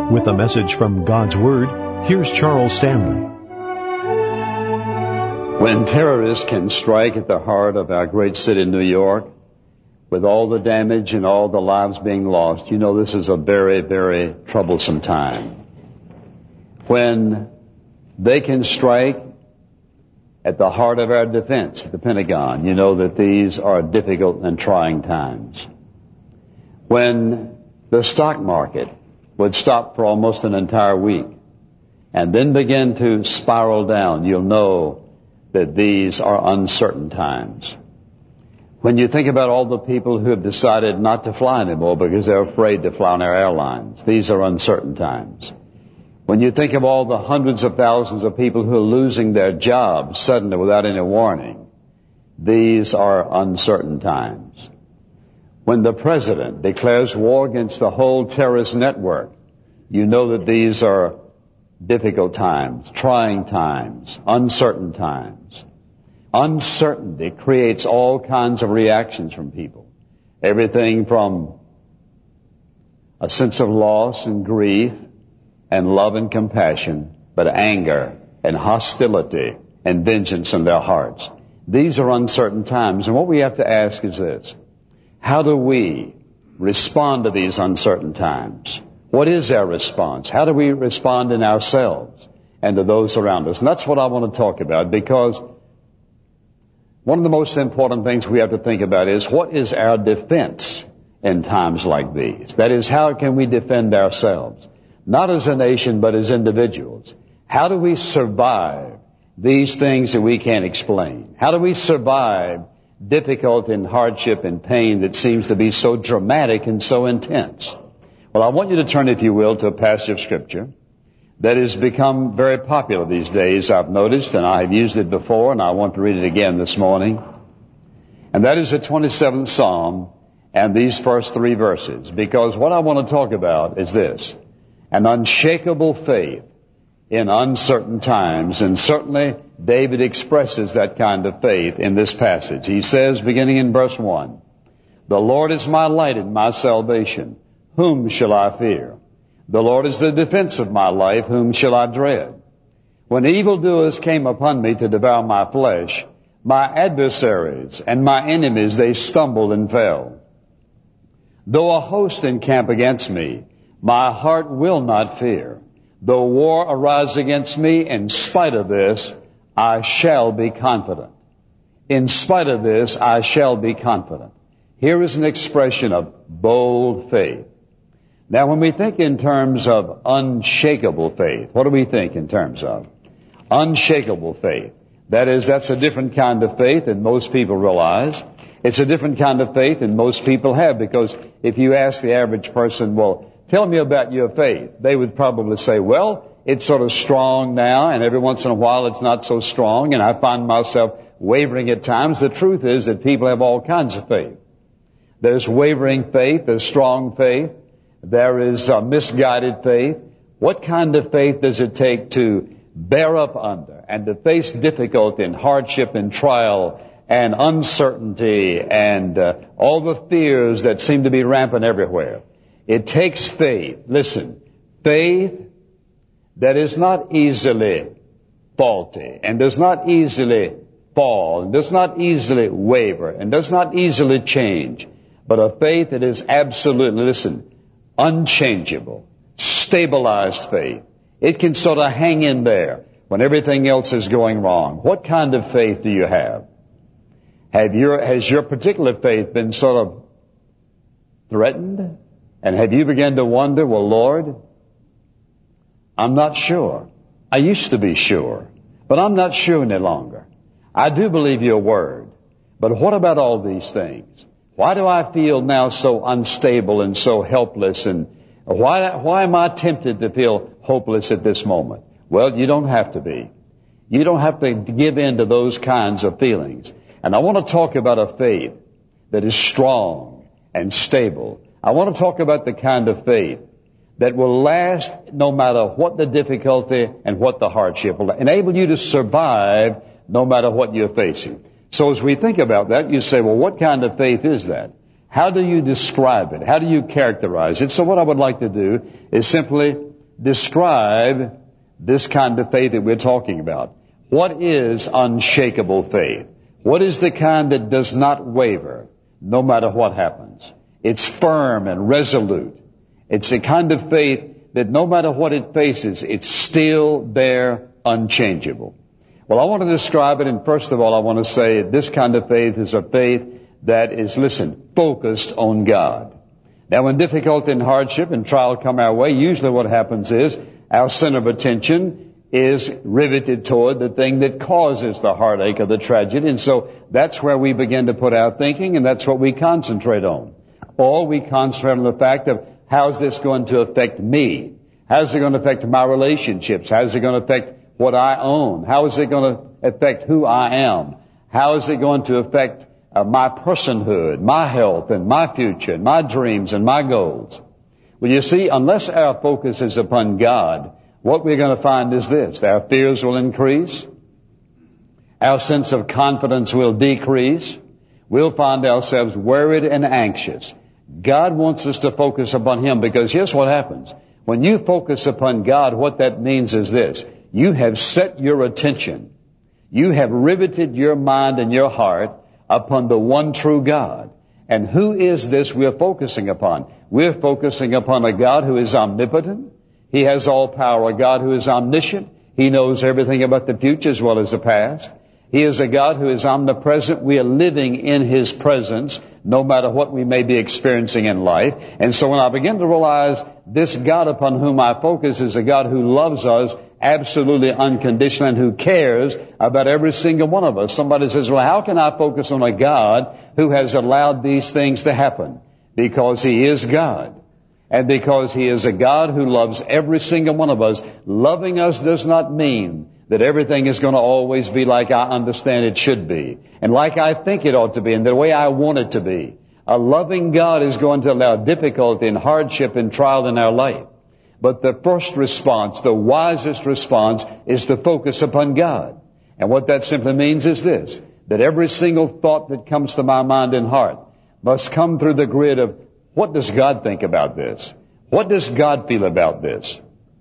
With a message from God's Word, here's Charles Stanley. When terrorists can strike at the heart of our great city, New York, with all the damage and all the lives being lost, you know this is a very, very troublesome time. When they can strike at the heart of our defense, at the Pentagon, you know that these are difficult and trying times. When the stock market would stop for almost an entire week and then begin to spiral down, you'll know that these are uncertain times. When you think about all the people who have decided not to fly anymore because they're afraid to fly on our airlines, these are uncertain times. When you think of all the hundreds of thousands of people who are losing their jobs suddenly without any warning, these are uncertain times. When the president declares war against the whole terrorist network, you know that these are difficult times, trying times, uncertain times. Uncertainty creates all kinds of reactions from people. Everything from a sense of loss and grief and love and compassion, but anger and hostility and vengeance in their hearts. These are uncertain times, and what we have to ask is this: how do we respond to these uncertain times? What is our response? How do we respond in ourselves and to those around us? And that's what I want to talk about, because one of the most important things we have to think about is, what is our defense in times like these? That is, how can we defend ourselves? Not as a nation, but as individuals. How do we survive these things that we can't explain? How do we survive difficulty and hardship and pain that seems to be so dramatic and so intense? Well, I want you to turn, if you will, to a passage of Scripture that has become very popular these days, I've noticed, and I have used it before, and I want to read it again this morning. And that is the 27th Psalm and these first 3 verses, because what I want to talk about is this: an unshakable faith in uncertain times. And certainly David expresses that kind of faith in this passage. He says, beginning in verse 1, "The Lord is my light and my salvation. Whom shall I fear? The Lord is the defense of my life. Whom shall I dread? When evildoers came upon me to devour my flesh, my adversaries and my enemies, they stumbled and fell. Though a host encamp against me, my heart will not fear. Though war arise against me, in spite of this, I shall be confident." In spite of this, I shall be confident. Here is an expression of bold faith. Now, when we think in terms of unshakable faith, what do we think in terms of? Unshakable faith. That is, that's a different kind of faith than most people realize. It's a different kind of faith than most people have, because if you ask the average person, well, tell me about your faith, they would probably say, well, it's sort of strong now, and every once in a while it's not so strong, and I find myself wavering at times. The truth is that people have all kinds of faith. There's wavering faith, there's strong faith, there is misguided faith. What kind of faith does it take to bear up under and to face difficulty and hardship and trial and uncertainty and all the fears that seem to be rampant everywhere? It takes faith. Listen, faith that is not easily faulty and does not easily fall and does not easily waver and does not easily change, but a faith that is absolutely, listen, unchangeable, stabilized faith. It can sort of hang in there when everything else is going wrong. What kind of faith do you have? Has your particular faith been sort of threatened? And have you begun to wonder, well, Lord, I'm not sure. I used to be sure, but I'm not sure any longer. I do believe your word, but what about all these things? Why do I feel now so unstable and so helpless? And why am I tempted to feel hopeless at this moment? Well, you don't have to be. You don't have to give in to those kinds of feelings. And I want to talk about a faith that is strong and stable. I want to talk about the kind of faith that will last no matter what the difficulty and what the hardship, will enable you to survive no matter what you're facing. So as we think about that, you say, well, what kind of faith is that? How do you describe it? How do you characterize it? So what I would like to do is simply describe this kind of faith that we're talking about. What is unshakable faith? What is the kind that does not waver no matter what happens? It's firm and resolute. It's the kind of faith that no matter what it faces, it's still there, unchangeable. Well, I want to describe it, and first of all, I want to say this kind of faith is a faith that is, listen, focused on God. Now, when difficulty and hardship and trial come our way, usually what happens is our center of attention is riveted toward the thing that causes the heartache or the tragedy, and so that's where we begin to put our thinking, and that's what we concentrate on. Or we concentrate on the fact of how's this going to affect me? How's it going to affect my relationships? How's it going to affect what I own? How is it going to affect who I am? How is it going to affect my personhood, my health, and my future, and my dreams, and my goals? Well, you see, unless our focus is upon God, what we're going to find is this: our fears will increase, our sense of confidence will decrease, we'll find ourselves worried and anxious. God wants us to focus upon Him, because here's what happens. When you focus upon God, what that means is this: you have set your attention, you have riveted your mind and your heart upon the one true God. And who is this we're focusing upon? We're focusing upon a God who is omnipotent. He has all power, a God who is omniscient. He knows everything about the future as well as the past. He is a God who is omnipresent. We are living in His presence no matter what we may be experiencing in life. And so when I begin to realize this God upon whom I focus is a God who loves us absolutely unconditionally and who cares about every single one of us. Somebody says, well, how can I focus on a God who has allowed these things to happen? Because He is God. And because He is a God who loves every single one of us. Loving us does not mean that everything is going to always be like I understand it should be, and like I think it ought to be, and the way I want it to be. A loving God is going to allow difficulty and hardship and trial in our life. But the first response, the wisest response, is to focus upon God. And what that simply means is this: that every single thought that comes to my mind and heart must come through the grid of, what does God think about this? What does God feel about this?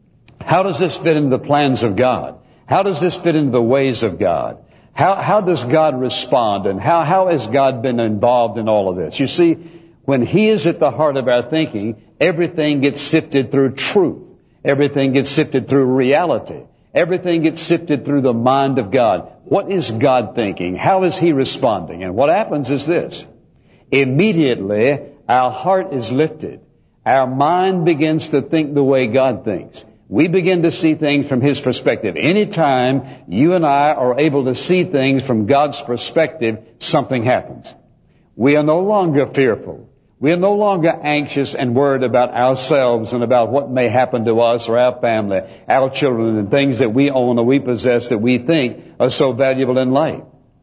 How does this fit into the plans of God? How does this fit into the ways of God? How does God respond? And how has God been involved in all of this? You see, when He is at the heart of our thinking, everything gets sifted through truth. Everything gets sifted through reality. Everything gets sifted through the mind of God. What is God thinking? How is He responding? And what happens is this: immediately our heart is lifted. Our mind begins to think the way God thinks. We begin to see things from His perspective. Anytime you and I are able to see things from God's perspective, something happens. We are no longer fearful. We are no longer anxious and worried about ourselves and about what may happen to us or our family, our children, and things that we own or we possess that we think are so valuable in life.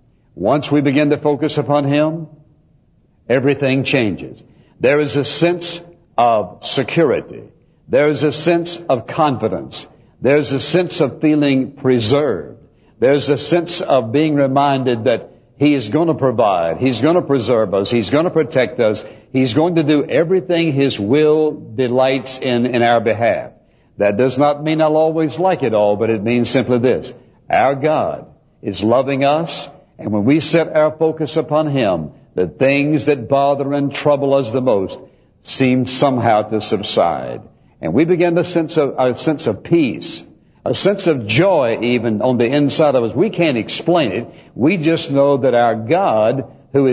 Once we begin to focus upon Him, everything changes. There is a sense of security. There is a sense of confidence. There's a sense of feeling preserved. There's a sense of being reminded that He is going to provide. He's going to preserve us. He's going to protect us. He's going to do everything His will delights in our behalf. That does not mean I'll always like it all, but it means simply this: our God is loving us, and when we set our focus upon Him, the things that bother and trouble us the most seem somehow to subside. And we begin to sense a sense of peace, a sense of joy even on the inside of us. We can't explain it. We just know that our God, who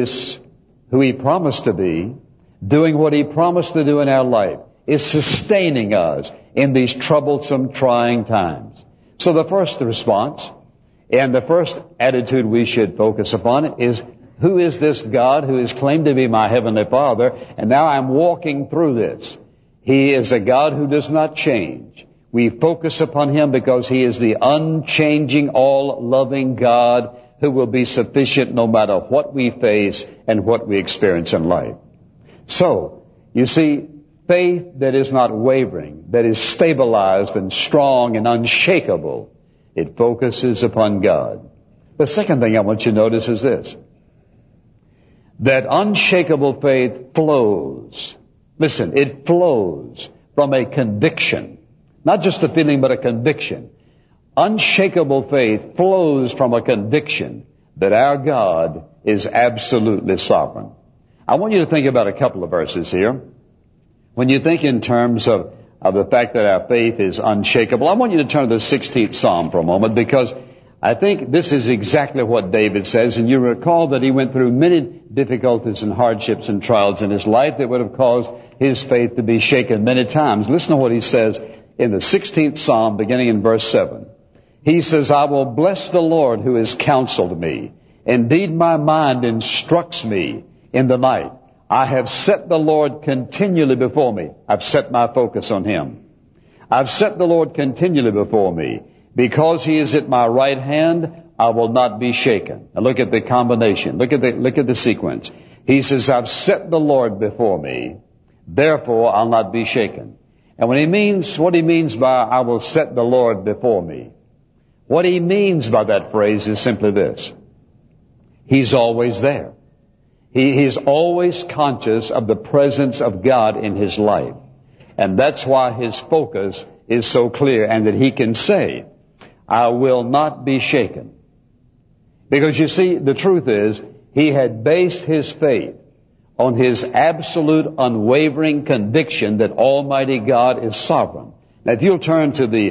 He promised to be, doing what He promised to do in our life, is sustaining us in these troublesome, trying times. So the first response and the first attitude we should focus upon is, who is this God who is claimed to be my Heavenly Father, and now I'm walking through this? He is a God who does not change. We focus upon Him because He is the unchanging, all-loving God who will be sufficient no matter what we face and what we experience in life. So, you see, faith that is not wavering, that is stabilized and strong and unshakable, it focuses upon God. The second thing I want you to notice is this: that unshakable faith flows. Listen, it flows from a conviction. Not just a feeling, but a conviction. Unshakable faith flows from a conviction that our God is absolutely sovereign. I want you to think about a couple of verses here. When you think in terms of the fact that our faith is unshakable, I want you to turn to the 16th Psalm for a moment, because I think this is exactly what David says. And you recall that he went through many difficulties and hardships and trials in his life that would have caused his faith to be shaken many times. Listen to what he says in the 16th Psalm, beginning in verse 7. He says, I will bless the Lord who has counseled me. Indeed, my mind instructs me in the night. I have set the Lord continually before me. I've set my focus on Him. I've set the Lord continually before me. Because He is at my right hand, I will not be shaken. Now look at the combination. Look at the sequence. He says, I've set the Lord before me. Therefore, I'll not be shaken. And what he means by I will set the Lord before me, what he means by that phrase is simply this. He's always there. He's always conscious of the presence of God in his life. And that's why his focus is so clear, and that he can say, I will not be shaken. Because you see, the truth is, he had based his faith on his absolute unwavering conviction that Almighty God is sovereign. Now, if you'll turn to the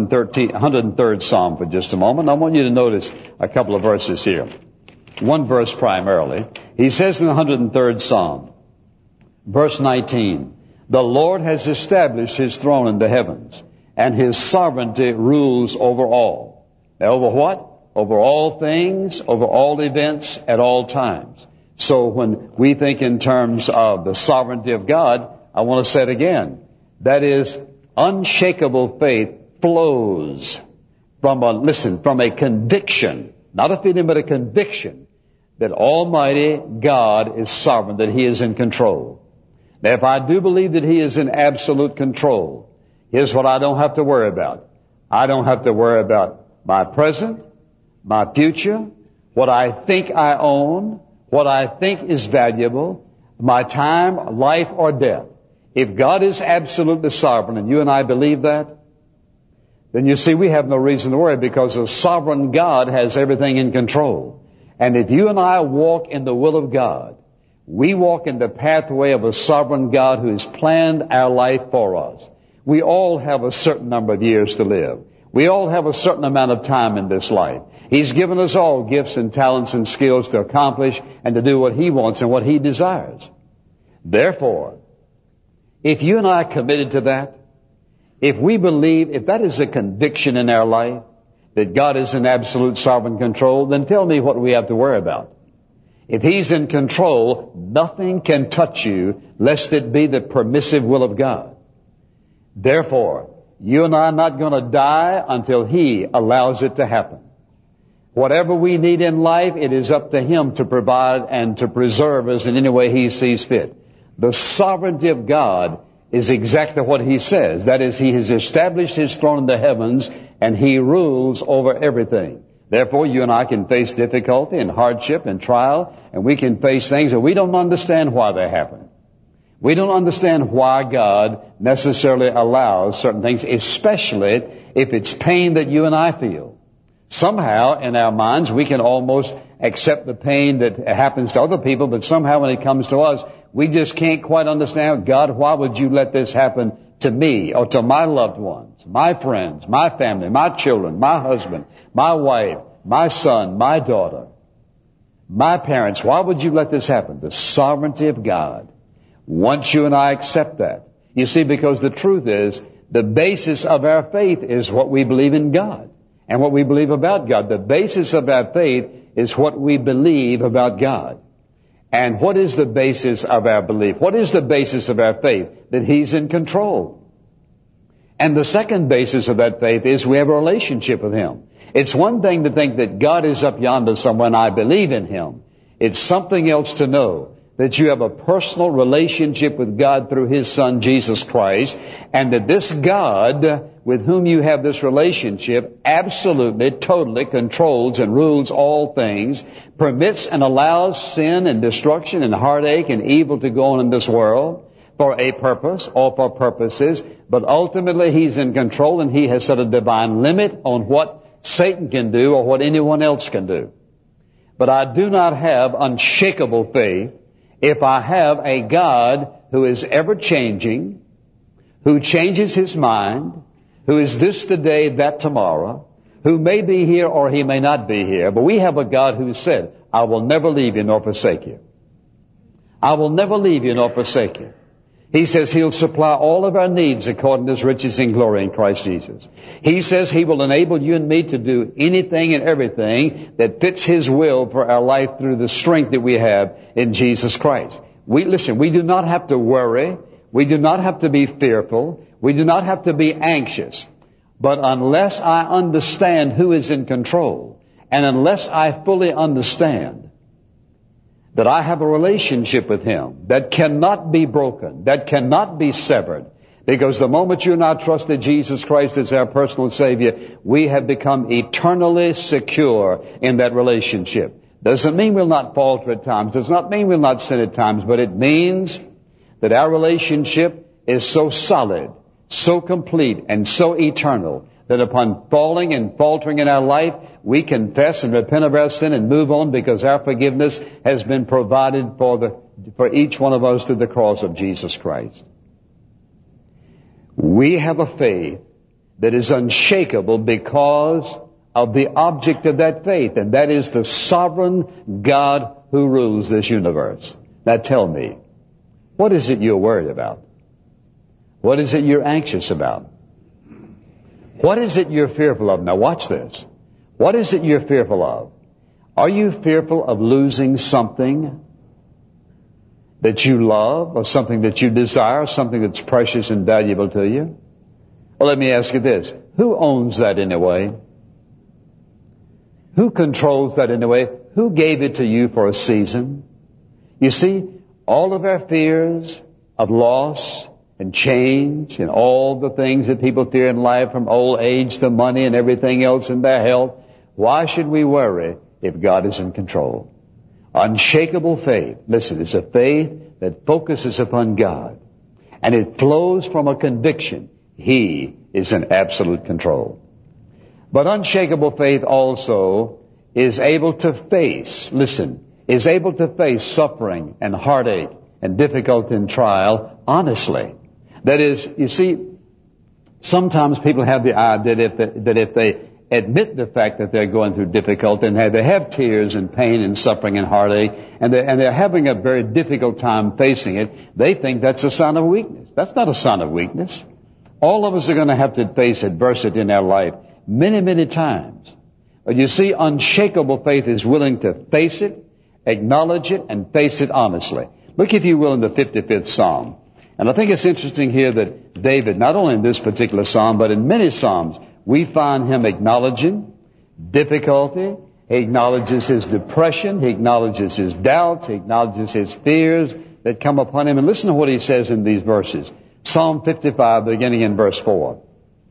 103rd Psalm for just a moment, I want you to notice a couple of verses here. One verse primarily. He says in the 103rd Psalm, verse 19, the Lord has established His throne in the heavens, and His sovereignty rules over all. Now, over what? Over all things, over all events, at all times. So when we think in terms of the sovereignty of God, I want to say it again. That is, unshakable faith flows from a conviction, not a feeling, but a conviction that Almighty God is sovereign, that He is in control. Now, if I do believe that He is in absolute control, here's what I don't have to worry about. I don't have to worry about my present, my future, what I think I own, what I think is valuable, my time, life, or death. If God is absolutely sovereign, and you and I believe that, then you see we have no reason to worry, because a sovereign God has everything in control. And if you and I walk in the will of God, we walk in the pathway of a sovereign God who has planned our life for us. We all have a certain number of years to live. We all have a certain amount of time in this life. He's given us all gifts and talents and skills to accomplish and to do what He wants and what He desires. Therefore, if you and I are committed to that, if we believe, if that is a conviction in our life, that God is in absolute sovereign control, then tell me what we have to worry about. If He's in control, nothing can touch you lest it be the permissive will of God. Therefore, you and I are not going to die until He allows it to happen. Whatever we need in life, it is up to Him to provide and to preserve us in any way He sees fit. The sovereignty of God is exactly what He says. That is, He has established His throne in the heavens, and He rules over everything. Therefore, you and I can face difficulty and hardship and trial, and we can face things that we don't understand why they happen. We don't understand why God necessarily allows certain things, especially if it's pain that you and I feel. Somehow, in our minds, we can almost accept the pain that happens to other people, but somehow when it comes to us, we just can't quite understand, God, why would you let this happen to me or to my loved ones, my friends, my family, my children, my husband, my wife, my son, my daughter, my parents? Why would you let this happen? The sovereignty of God. Once you and I accept that, you see, because the truth is, the basis of our faith is what we believe in God and what we believe about God. The basis of our faith is what we believe about God. And what is the basis of our belief? What is the basis of our faith? That He's in control. And the second basis of that faith is we have a relationship with Him. It's one thing to think that God is up yonder somewhere and I believe in Him. It's something else to know that you have a personal relationship with God through His Son, Jesus Christ, and that this God with whom you have this relationship absolutely, totally controls and rules all things, permits and allows sin and destruction and heartache and evil to go on in this world, for a purpose or for purposes, but ultimately He's in control, and He has set a divine limit on what Satan can do or what anyone else can do. But I do not have unshakable faith if I have a God who is ever changing, who changes His mind, who is this today, that tomorrow, who may be here or He may not be here. But we have a God who said, I will never leave you nor forsake you. I will never leave you nor forsake you. He says He'll supply all of our needs according to His riches in glory in Christ Jesus. He says He will enable you and me to do anything and everything that fits His will for our life through the strength that we have in Jesus Christ. We do not have to worry. We do not have to be fearful. We do not have to be anxious. But unless I understand who is in control, and unless I fully understand that I have a relationship with Him that cannot be broken, that cannot be severed, because the moment you and I trusted Jesus Christ as our personal Savior, we have become eternally secure in that relationship. Doesn't mean we'll not falter at times. Does not mean we'll not sin at times, but it means that our relationship is so solid, so complete, and so eternal that upon falling and faltering in our life, we confess and repent of our sin and move on, because our forgiveness has been provided for each one of us through the cross of Jesus Christ. We have a faith that is unshakable because of the object of that faith, and that is the sovereign God who rules this universe. Now tell me, what is it you're worried about? What is it you're anxious about? What is it you're fearful of? Now watch this. What is it you're fearful of? Are you fearful of losing something that you love, or something that you desire, something that's precious and valuable to you? Well, let me ask you this. Who owns that anyway? Who controls that anyway? Who gave it to you for a season? You see, all of our fears of loss and change and all the things that people fear in life, from old age to money and everything else in their health, why should we worry if God is in control? Unshakable faith, listen, is a faith that focuses upon God, and it flows from a conviction He is in absolute control. But unshakable faith also is able to face, is able to face suffering and heartache and difficulty and trial honestly. That is, you see, sometimes people have the idea that if they admit the fact that they're going through difficulty and they have tears and pain and suffering and heartache, and they're having a very difficult time facing it, they think that's a sign of weakness. That's not a sign of weakness. All of us are going to have to face adversity in our life many, many times. But you see, unshakable faith is willing to face it, acknowledge it, and face it honestly. Look, if you will, in the 55th Psalm. And I think it's interesting here that David, not only in this particular psalm, but in many psalms, we find him acknowledging difficulty. He acknowledges his depression. He acknowledges his doubts. He acknowledges his fears that come upon him. And listen to what he says in these verses. Psalm 55, beginning in verse 4.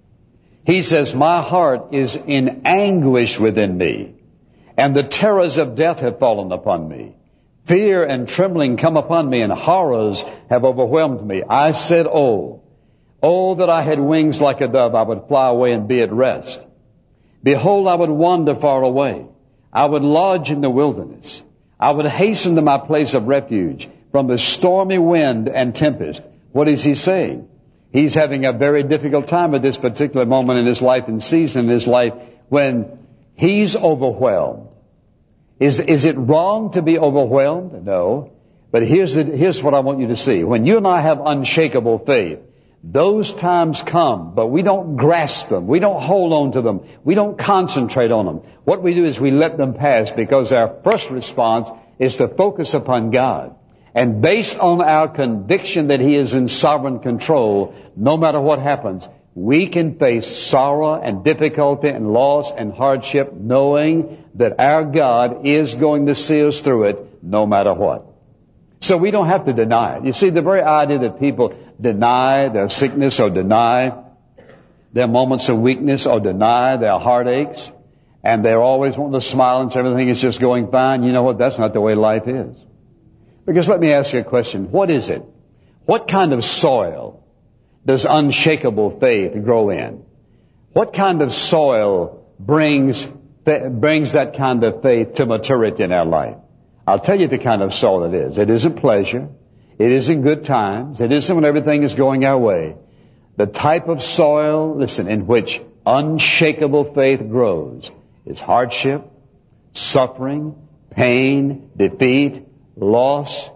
He says, "My heart is in anguish within me, and the terrors of death have fallen upon me. Fear and trembling come upon me, and horrors have overwhelmed me. I said, oh, that I had wings like a dove, I would fly away and be at rest. Behold, I would wander far away. I would lodge in the wilderness. I would hasten to my place of refuge from the stormy wind and tempest." What is he saying? He's having a very difficult time at this particular moment in his life and season in his life when he's overwhelmed. Is it wrong to be overwhelmed? No. But here's what I want you to see. When you and I have unshakable faith, those times come, but we don't grasp them. We don't hold on to them. We don't concentrate on them. What we do is we let them pass, because our first response is to focus upon God. And based on our conviction that He is in sovereign control, no matter what happens, we can face sorrow and difficulty and loss and hardship, knowing that our God is going to see us through it no matter what. So we don't have to deny it. You see, the very idea that people deny their sickness or deny their moments of weakness or deny their heartaches, and they're always wanting to smile and say everything is just going fine, you know what? That's not the way life is. Because let me ask you a question. What is it? What kind of soil does unshakable faith grow in? What kind of soil brings that kind of faith to maturity in our life? I'll tell you the kind of soil it is. It isn't pleasure. It isn't good times. It isn't when everything is going our way. The type of soil, listen, in which unshakable faith grows is hardship, suffering, pain, defeat, loss.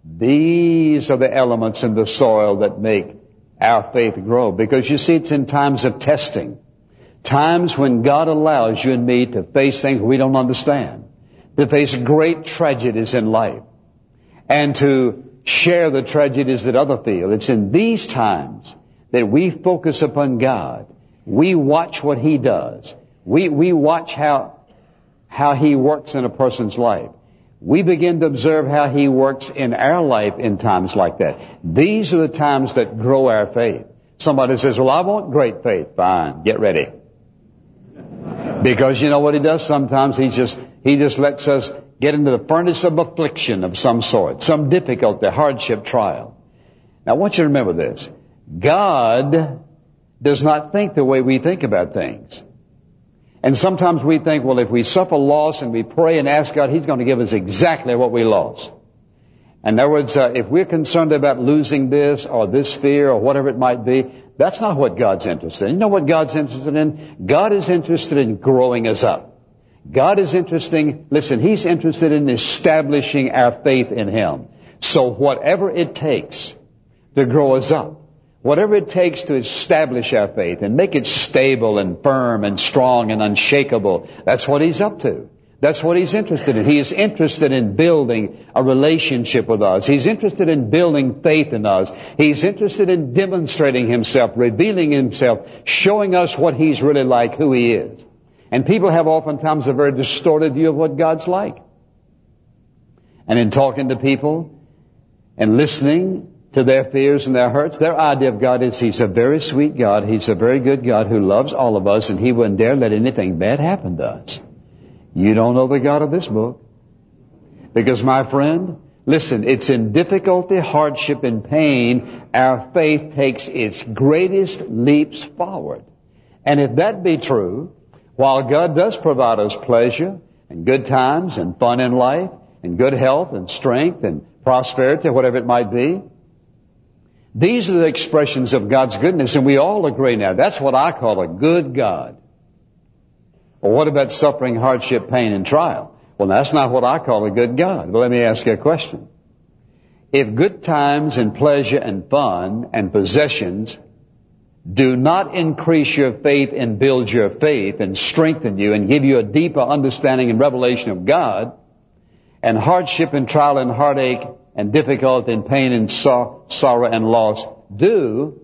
These are the elements in the soil that make our faith grow. Because you see, it's in times of testing, times when God allows you and me to face things we don't understand, to face great tragedies in life, and to share the tragedies that others feel. It's in these times that we focus upon God. We watch what He does. We watch how He works in a person's life. We begin to observe how He works in our life in times like that. These are the times that grow our faith. Somebody says, well, I want great faith. Fine, get ready. Because you know what He does sometimes? He just lets us get into the furnace of affliction of some sort, some difficulty, hardship, trial. Now I want you to remember this. God does not think the way we think about things. And sometimes we think, well, if we suffer loss and we pray and ask God, He's going to give us exactly what we lost. In other words, if we're concerned about losing this or this fear or whatever it might be, that's not what God's interested in. You know what God's interested in? God is interested in growing us up. God is He's interested in establishing our faith in Him. So whatever it takes to grow us up, whatever it takes to establish our faith and make it stable and firm and strong and unshakable, that's what He's up to. That's what He's interested in. He is interested in building a relationship with us. He's interested in building faith in us. He's interested in demonstrating Himself, revealing Himself, showing us what He's really like, who He is. And people have oftentimes a very distorted view of what God's like. And in talking to people and listening to their fears and their hurts, their idea of God is He's a very sweet God. He's a very good God who loves all of us, and He wouldn't dare let anything bad happen to us. You don't know the God of this book. Because, my friend, listen, it's in difficulty, hardship, and pain our faith takes its greatest leaps forward. And if that be true, while God does provide us pleasure and good times and fun in life and good health and strength and prosperity, whatever it might be, these are the expressions of God's goodness, and we all agree now. That's what I call a good God. Well, what about suffering, hardship, pain, and trial? Well, that's not what I call a good God. But let me ask you a question. If good times and pleasure and fun and possessions do not increase your faith and build your faith and strengthen you and give you a deeper understanding and revelation of God, and hardship and trial and heartache and difficulty and pain and sorrow and loss do,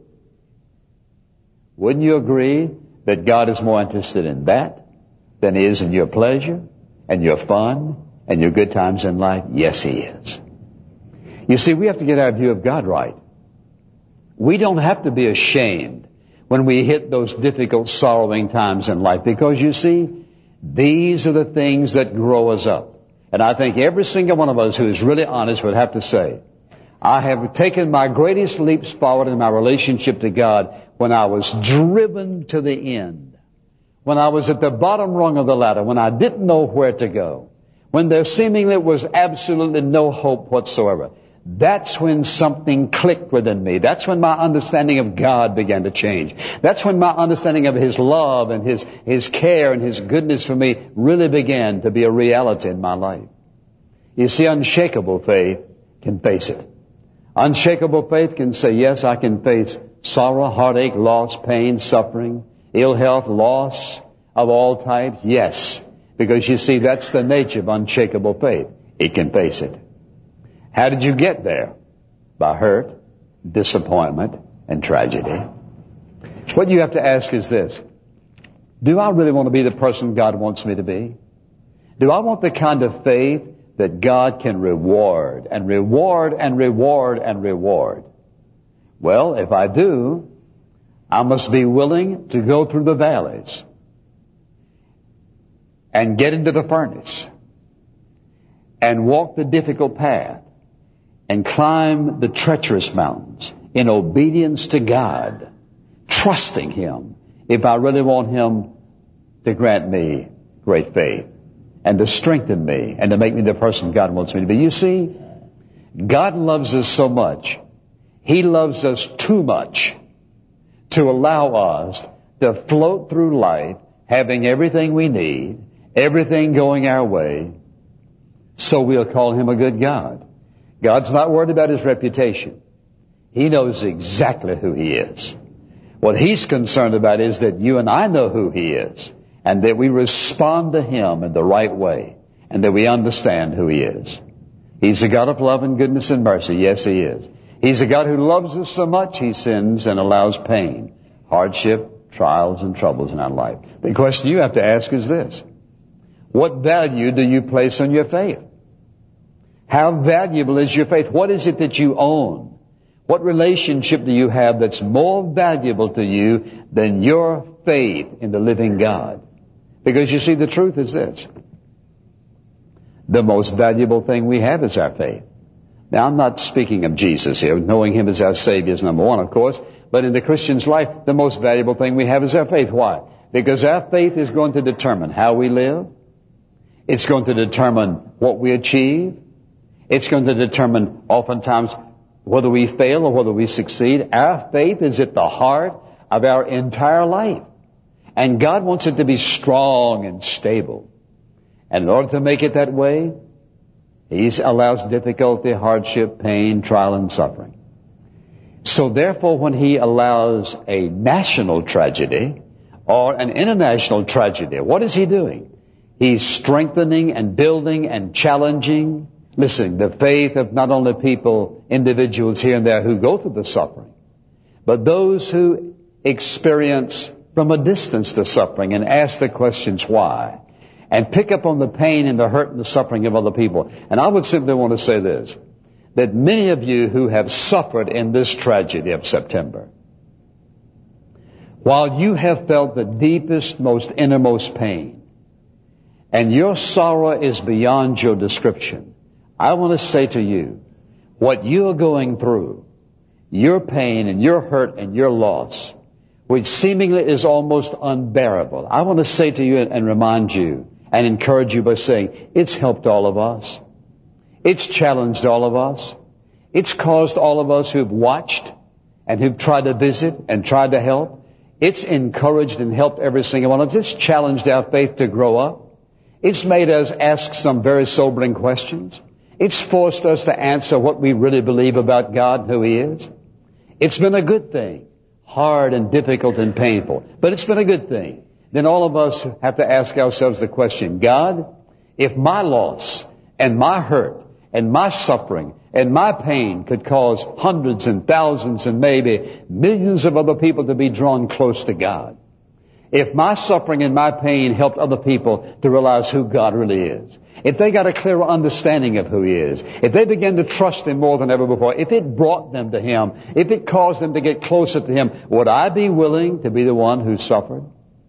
wouldn't you agree that God is more interested in that than He is in your pleasure and your fun and your good times in life? Yes, He is. You see, we have to get our view of God right. We don't have to be ashamed when we hit those difficult, sorrowing times in life, because you see, these are the things that grow us up. And I think every single one of us who is really honest would have to say, I have taken my greatest leaps forward in my relationship to God when I was driven to the end, when I was at the bottom rung of the ladder, when I didn't know where to go, when there seemingly was absolutely no hope whatsoever. That's when something clicked within me. That's when my understanding of God began to change. That's when my understanding of His love and His care and His goodness for me really began to be a reality in my life. You see, unshakable faith can face it. Unshakable faith can say, yes, I can face sorrow, heartache, loss, pain, suffering, ill health, loss of all types. Yes, because you see, that's the nature of unshakable faith. It can face it. How did you get there? By hurt, disappointment, and tragedy. What you have to ask is this. Do I really want to be the person God wants me to be? Do I want the kind of faith that God can reward and reward and reward and reward? Well, if I do, I must be willing to go through the valleys and get into the furnace and walk the difficult path and climb the treacherous mountains in obedience to God, trusting Him if I really want Him to grant me great faith and to strengthen me and to make me the person God wants me to be. You see, God loves us so much. He loves us too much to allow us to float through life having everything we need, everything going our way, so we'll call Him a good God. God's not worried about His reputation. He knows exactly who He is. What He's concerned about is that you and I know who He is, and that we respond to Him in the right way, and that we understand who He is. He's a God of love and goodness and mercy. Yes, He is. He's a God who loves us so much He sends and allows pain, hardship, trials, and troubles in our life. The question you have to ask is this: what value do you place on your faith? How valuable is your faith? What is it that you own? What relationship do you have that's more valuable to you than your faith in the living God? Because you see, the truth is this: the most valuable thing we have is our faith. Now, I'm not speaking of Jesus here. Knowing Him as our Savior is number one, of course. But in the Christian's life, the most valuable thing we have is our faith. Why? Because our faith is going to determine how we live. It's going to determine what we achieve. It's going to determine oftentimes whether we fail or whether we succeed. Our faith is at the heart of our entire life. And God wants it to be strong and stable. And in order to make it that way, He allows difficulty, hardship, pain, trial, and suffering. So therefore, when He allows a national tragedy or an international tragedy, what is He doing? He's strengthening and building and challenging, listen, the faith of not only people, individuals here and there who go through the suffering, but those who experience from a distance the suffering and ask the questions why, and pick up on the pain and the hurt and the suffering of other people. And I would simply want to say this, that many of you who have suffered in this tragedy of September, while you have felt the deepest, most innermost pain, and your sorrow is beyond your description, I want to say to you, what you are going through, your pain and your hurt and your loss, which seemingly is almost unbearable, I want to say to you and remind you and encourage you by saying, it's helped all of us. It's challenged all of us. It's caused all of us who've watched and who've tried to visit and tried to help. It's encouraged and helped every single one of us. It's challenged our faith to grow up. It's made us ask some very sobering questions. It's forced us to answer what we really believe about God and who He is. It's been a good thing, hard and difficult and painful, but it's been a good thing. Then all of us have to ask ourselves the question, God, if my loss and my hurt and my suffering and my pain could cause hundreds and thousands and maybe millions of other people to be drawn close to God, if my suffering and my pain helped other people to realize who God really is, if they got a clearer understanding of who He is, if they began to trust Him more than ever before, if it brought them to Him, if it caused them to get closer to Him, would I be willing to be the one who suffered?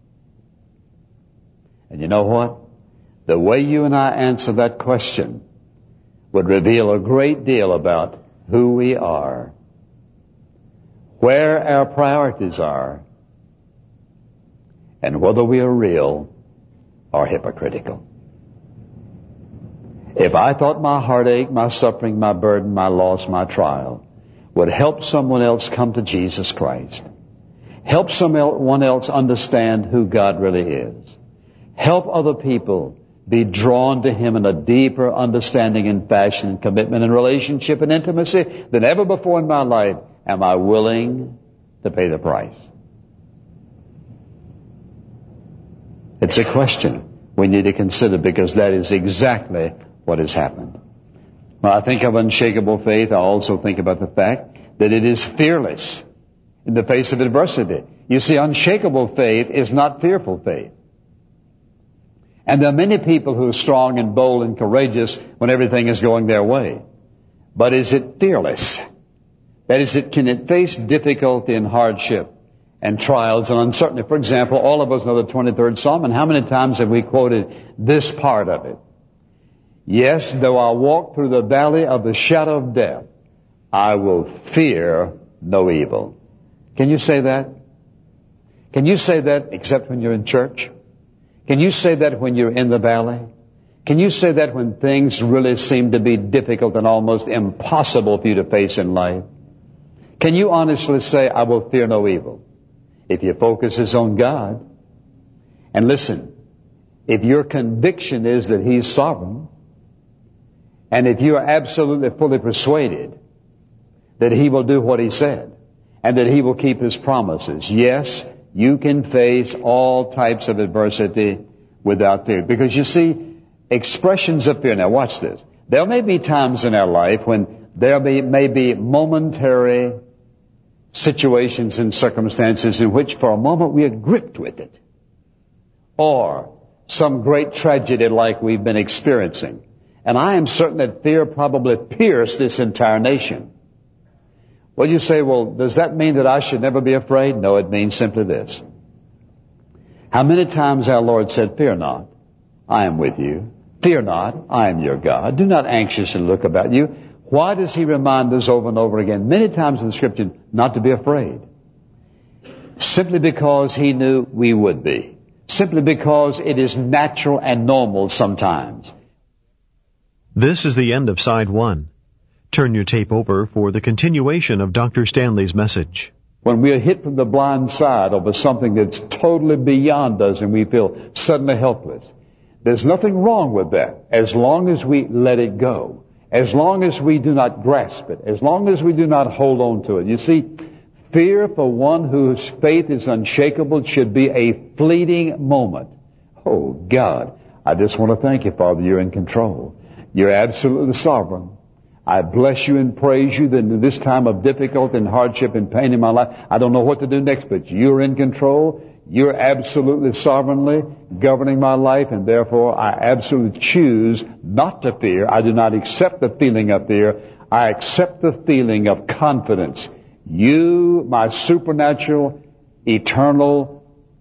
And you know what? The way you and I answer that question would reveal a great deal about who we are, where our priorities are, and whether we are real or hypocritical. If I thought my heartache, my suffering, my burden, my loss, my trial would help someone else come to Jesus Christ, help someone else understand who God really is, help other people be drawn to Him in a deeper understanding and fashion and commitment and relationship and intimacy than ever before in my life, am I willing to pay the price? It's a question we need to consider, because that is exactly what has happened. When I think of unshakable faith, I also think about the fact that it is fearless in the face of adversity. You see, unshakable faith is not fearful faith. And there are many people who are strong and bold and courageous when everything is going their way. But is it fearless? That is, can it face difficulty and hardship and trials and uncertainty? For example, all of us know the 23rd Psalm, and how many times have we quoted this part of it? Yes, though I walk through the valley of the shadow of death, I will fear no evil. Can you say that? Can you say that except when you're in church? Can you say that when you're in the valley? Can you say that when things really seem to be difficult and almost impossible for you to face in life? Can you honestly say, I will fear no evil? If your focus is on God, and listen, if your conviction is that He's sovereign, and if you are absolutely fully persuaded that He will do what He said, and that He will keep His promises, yes, you can face all types of adversity without fear. Because you see, expressions of fear. Now watch this. There may be times in our life when there may be momentary situations and circumstances in which for a moment we are gripped with it. Or some great tragedy like we've been experiencing. And I am certain that fear probably pierced this entire nation. Well, you say, well, does that mean that I should never be afraid? No, it means simply this. How many times our Lord said, fear not, I am with you. Fear not, I am your God. Do not anxiously look about you. Why does He remind us over and over again, many times in the Scripture, not to be afraid? Simply because He knew we would be. Simply because it is natural and normal sometimes. This is the end of Side 1. Turn your tape over for the continuation of Dr. Stanley's message. When we are hit from the blind side over something that's totally beyond us and we feel suddenly helpless, there's nothing wrong with that as long as we let it go, as long as we do not grasp it, as long as we do not hold on to it. You see, fear for one whose faith is unshakable should be a fleeting moment. Oh, God, I just want to thank you, Father, you're in control. You're absolutely sovereign. I bless you and praise you that in this time of difficulty and hardship and pain in my life, I don't know what to do next, but you're in control. You're absolutely sovereignly governing my life, and therefore I absolutely choose not to fear. I do not accept the feeling of fear. I accept the feeling of confidence. You, my supernatural, eternal,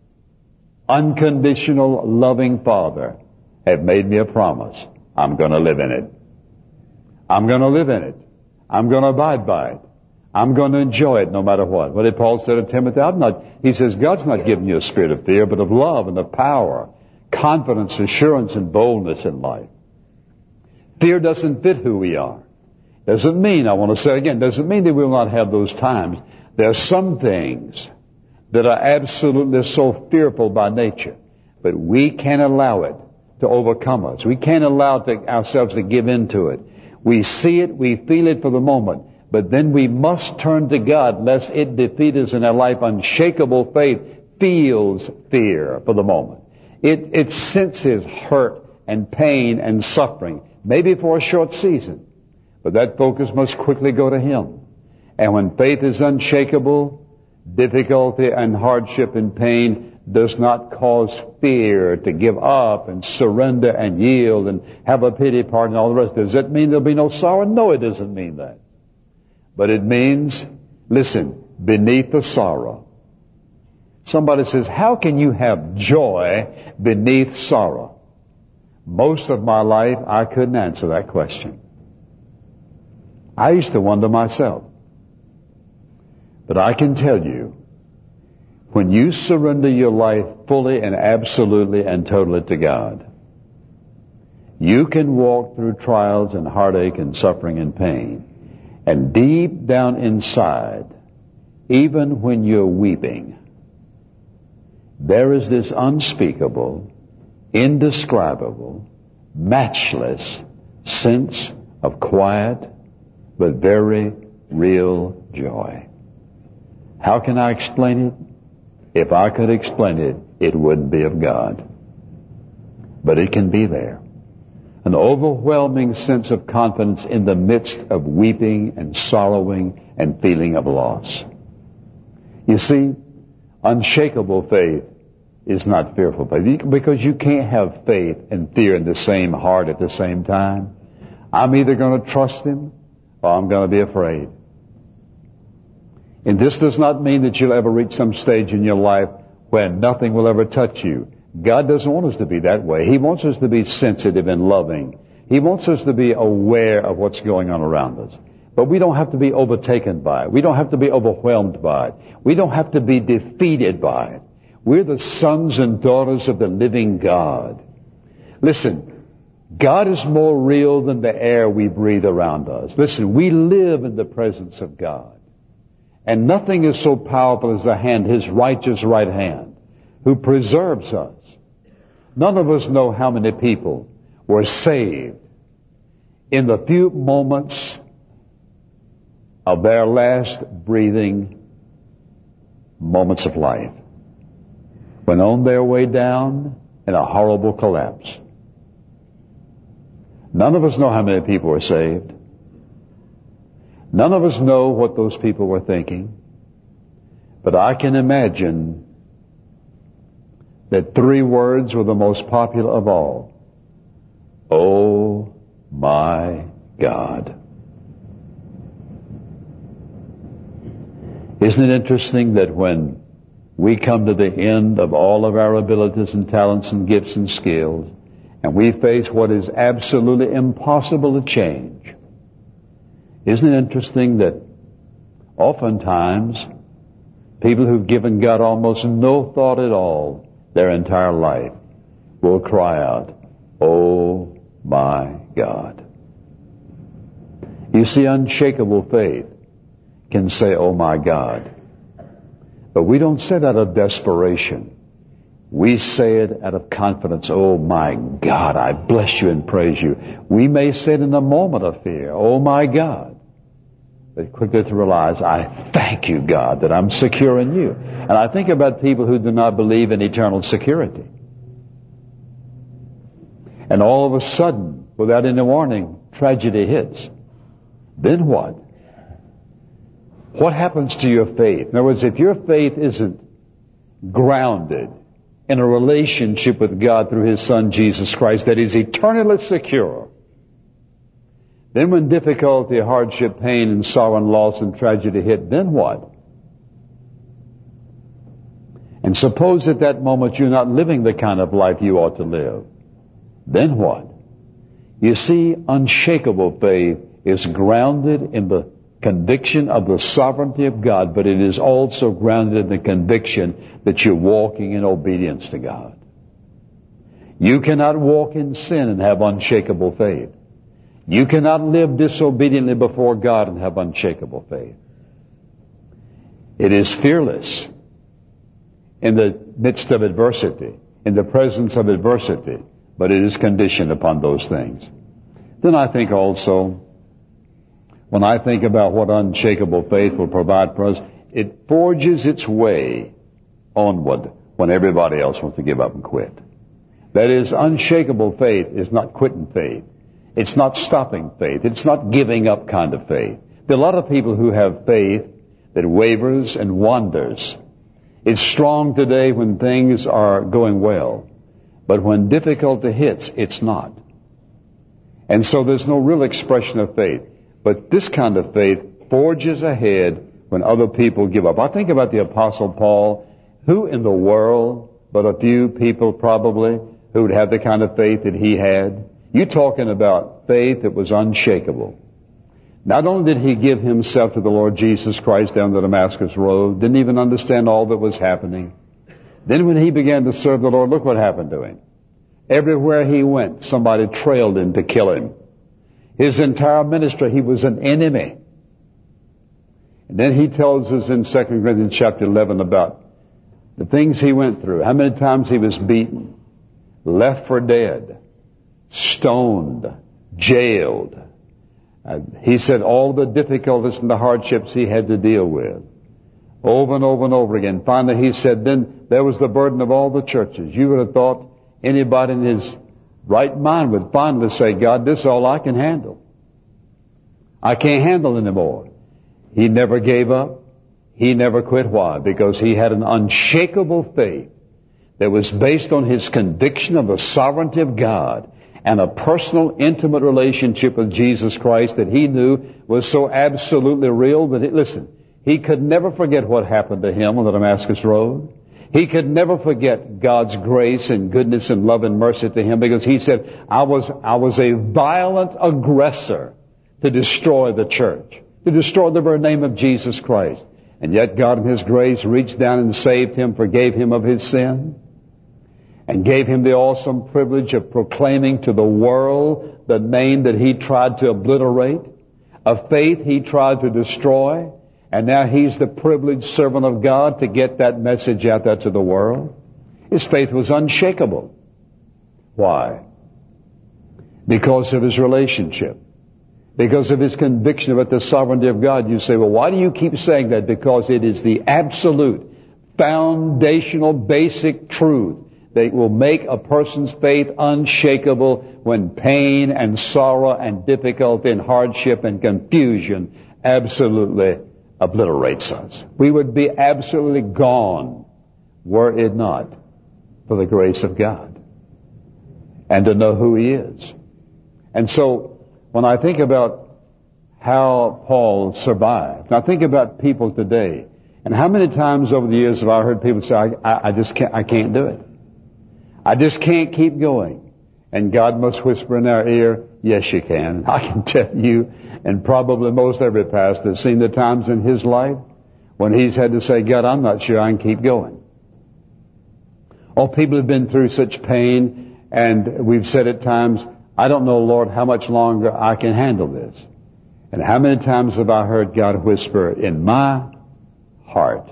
unconditional, loving Father, have made me a promise. I'm going to live in it. I'm going to live in it. I'm going to abide by it. I'm going to enjoy it no matter what. What did Paul say to Timothy? He says, God's not giving you a spirit of fear, but of love and of power, confidence, assurance, and boldness in life. Fear doesn't fit who we are. Doesn't mean, I want to say again, doesn't mean that we will not have those times. There are some things that are absolutely so fearful by nature, but we can't allow it to overcome us. We can't allow ourselves to give in to it. We see it, we feel it for the moment, but then we must turn to God lest it defeat us in our life. Unshakable faith feels fear for the moment. It senses hurt and pain and suffering, maybe for a short season, but that focus must quickly go to Him. And when faith is unshakable, difficulty and hardship and pain does not cause fear to give up and surrender and yield and have a pity party and all the rest. Does that mean there'll be no sorrow? No, it doesn't mean that. But it means, listen, beneath the sorrow. Somebody says, how can you have joy beneath sorrow? Most of my life, I couldn't answer that question. I used to wonder myself. But I can tell you, when you surrender your life fully and absolutely and totally to God, you can walk through trials and heartache and suffering and pain. And deep down inside, even when you're weeping, there is this unspeakable, indescribable, matchless sense of quiet but very real joy. How can I explain it? If I could explain it, it wouldn't be of God. But it can be there. An overwhelming sense of confidence in the midst of weeping and sorrowing and feeling of loss. You see, unshakable faith is not fearful faith, because you can't have faith and fear in the same heart at the same time. I'm either going to trust Him or I'm going to be afraid. And this does not mean that you'll ever reach some stage in your life where nothing will ever touch you. God doesn't want us to be that way. He wants us to be sensitive and loving. He wants us to be aware of what's going on around us. But we don't have to be overtaken by it. We don't have to be overwhelmed by it. We don't have to be defeated by it. We're the sons and daughters of the living God. Listen, God is more real than the air we breathe around us. Listen, we live in the presence of God. And nothing is so powerful as the hand, His righteous right hand, who preserves us. None of us know how many people were saved in the few moments of their last breathing moments of life, when on their way down in a horrible collapse. None of us know how many people were saved. None of us know what those people were thinking. But I can imagine that 3 words were the most popular of all. Oh my God. Isn't it interesting that when we come to the end of all of our abilities and talents and gifts and skills, and we face what is absolutely impossible to change, isn't it interesting that oftentimes people who've given God almost no thought at all their entire life will cry out, oh my God. You see, unshakable faith can say, oh my God. But we don't say it out of desperation. We say it out of confidence. Oh my God, I bless you and praise you. We may say it in a moment of fear. Oh my God. But quickly to realize, I thank you, God, that I'm secure in you. And I think about people who do not believe in eternal security. And all of a sudden, without any warning, tragedy hits. Then what? What happens to your faith? In other words, if your faith isn't grounded in a relationship with God through His Son, Jesus Christ, that is eternally secure, then when difficulty, hardship, pain, and sorrow and loss and tragedy hit, then what? And suppose at that moment you're not living the kind of life you ought to live. Then what? You see, unshakable faith is grounded in the conviction of the sovereignty of God, but it is also grounded in the conviction that you're walking in obedience to God. You cannot walk in sin and have unshakable faith. You cannot live disobediently before God and have unshakable faith. It is fearless in the midst of adversity, in the presence of adversity, but it is conditioned upon those things. Then I think also, when I think about what unshakable faith will provide for us, it forges its way onward when everybody else wants to give up and quit. That is, unshakable faith is not quitting faith. It's not stopping faith. It's not giving up kind of faith. There are a lot of people who have faith that wavers and wanders. It's strong today when things are going well, but when difficulty hits, it's not. And so there's no real expression of faith. But this kind of faith forges ahead when other people give up. I think about the Apostle Paul. Who in the world, but a few people probably, who would have the kind of faith that he had? You're talking about faith that was unshakable. Not only did he give himself to the Lord Jesus Christ down the Damascus Road, didn't even understand all that was happening. Then when he began to serve the Lord, look what happened to him. Everywhere he went, somebody trailed him to kill him. His entire ministry, he was an enemy. And then he tells us in 2 Corinthians chapter 11 about the things he went through, how many times he was beaten, left for dead, stoned, jailed. He said all the difficulties and the hardships he had to deal with over and over and over again. Finally he said, then there was the burden of all the churches. You would have thought anybody in his right mind would finally say, God, this is all I can handle. I can't handle anymore. He never gave up. He never quit. Why? Because he had an unshakable faith that was based on his conviction of the sovereignty of God and a personal, intimate relationship with Jesus Christ that he knew was so absolutely real that, listen, he could never forget what happened to him on the Damascus Road. He could never forget God's grace and goodness and love and mercy to him, because he said, I was a violent aggressor to destroy the church, to destroy the very name of Jesus Christ. And yet God in His grace reached down and saved him, forgave him of his sin, and gave him the awesome privilege of proclaiming to the world the name that he tried to obliterate, a faith he tried to destroy, and now he's the privileged servant of God to get that message out there to the world. His faith was unshakable. Why? Because of his relationship. Because of his conviction about the sovereignty of God. You say, well, why do you keep saying that? Because it is the absolute, foundational, basic truth that will make a person's faith unshakable when pain and sorrow and difficulty and hardship and confusion absolutely obliterates us. We would be absolutely gone were it not for the grace of God and to know who He is. And so, when I think about how Paul survived, and I think about people today, and how many times over the years have I heard people say, I can't do it. I just can't keep going. And God must whisper in our ear, yes, you can. I can tell you, and probably most every pastor has seen the times in his life when he's had to say, God, I'm not sure I can keep going. Oh, people have been through such pain, and we've said at times, I don't know, Lord, how much longer I can handle this. And how many times have I heard God whisper in my heart,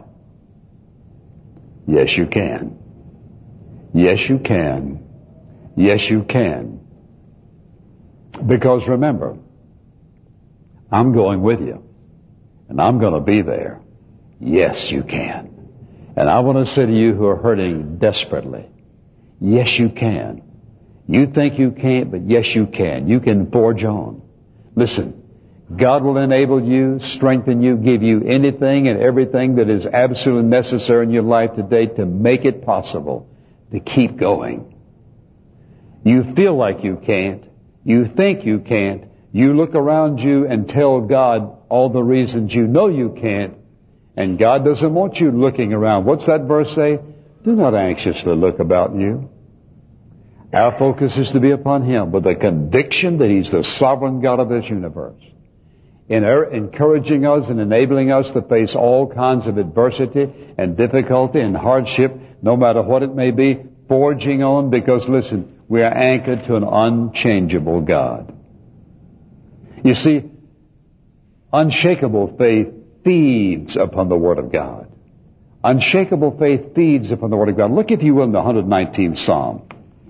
yes, you can. Yes, you can. Yes, you can. Because remember, I'm going with you. And I'm going to be there. Yes, you can. And I want to say to you who are hurting desperately, yes, you can. You think you can't, but yes, you can. You can forge on. Listen, God will enable you, strengthen you, give you anything and everything that is absolutely necessary in your life today to make it possible to keep going. You feel like you can't. You think you can't. You look around you and tell God all the reasons you know you can't. And God doesn't want you looking around. What's that verse say? Do not anxiously look about you. Our focus is to be upon Him with a conviction that He's the sovereign God of this universe, encouraging us and enabling us to face all kinds of adversity and difficulty and hardship, no matter what it may be, forging on, because, listen, we are anchored to an unchangeable God. You see, unshakable faith feeds upon the Word of God. Unshakable faith feeds upon the Word of God. Look, if you will, in the 119th Psalm.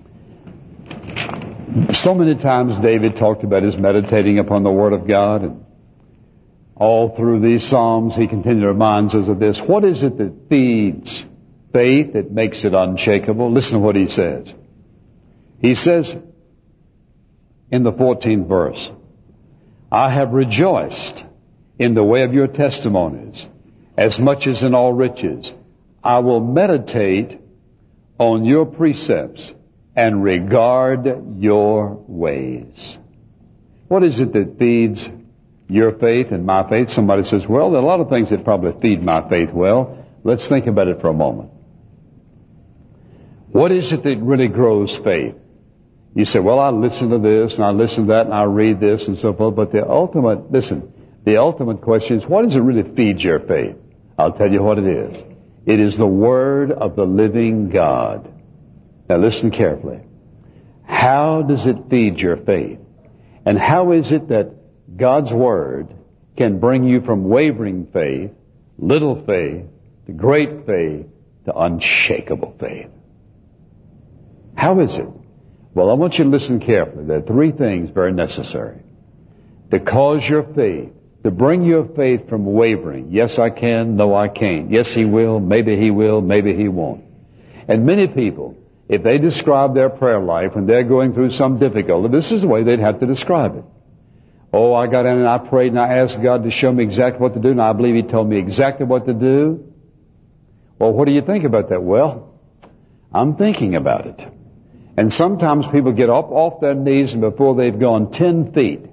So many times David talked about his meditating upon the Word of God, and all through these Psalms he continually reminds us of this. What is it that feeds faith, that makes it unshakable? Listen to what he says. He says in the 14th verse, I have rejoiced in the way of your testimonies as much as in all riches. I will meditate on your precepts and regard your ways. What is it that feeds your faith and my faith? Somebody says, well, there are a lot of things that probably feed my faith. Well, let's think about it for a moment. What is it that really grows faith? You say, well, I listen to this and I listen to that and I read this and so forth. But the ultimate question is, what does it really feed your faith? I'll tell you what it is. It is the Word of the living God. Now listen carefully. How does it feed your faith? And how is it that God's Word can bring you from wavering faith, little faith, to great faith, to unshakable faith? How is it? Well, I want you to listen carefully. There are three things very necessary to cause your faith, to bring your faith from wavering. Yes, I can. No, I can't. Yes, He will. Maybe He will. Maybe He won't. And many people, if they describe their prayer life when they're going through some difficulty, this is the way they'd have to describe it. Oh, I got in and I prayed and I asked God to show me exactly what to do, and I believe He told me exactly what to do. Well, what do you think about that? Well, I'm thinking about it. And sometimes people get up off their knees, and before they've gone 10 feet,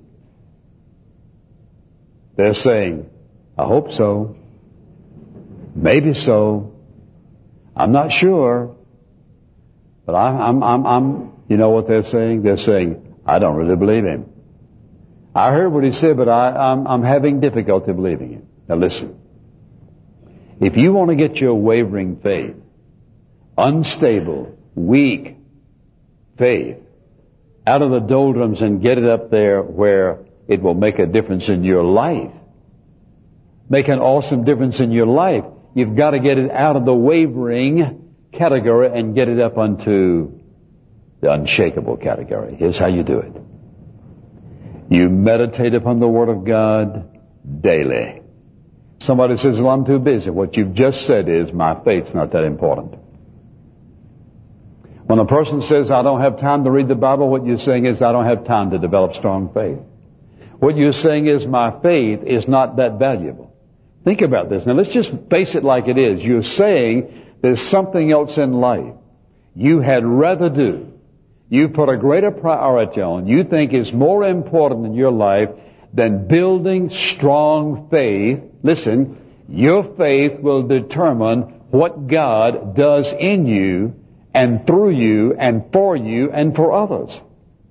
they're saying, I hope so. Maybe so. I'm not sure. But you know what they're saying? They're saying, I don't really believe him. I heard what he said, but I'm having difficulty believing him. Now listen. If you want to get your wavering faith, unstable, weak faith, out of the doldrums and get it up there where it will make a difference in your life, make an awesome difference in your life, you've got to get it out of the wavering category and get it up onto the unshakable category. Here's how you do it. You meditate upon the Word of God daily. Somebody says, well, I'm too busy. What you've just said is, my faith's not that important. When a person says, I don't have time to read the Bible, what you're saying is, I don't have time to develop strong faith. What you're saying is, my faith is not that valuable. Think about this. Now let's just face it like it is. You're saying there's something else in life you had rather do, you put a greater priority on, you think is more important in your life than building strong faith. Listen, your faith will determine what God does in you and through you and for others.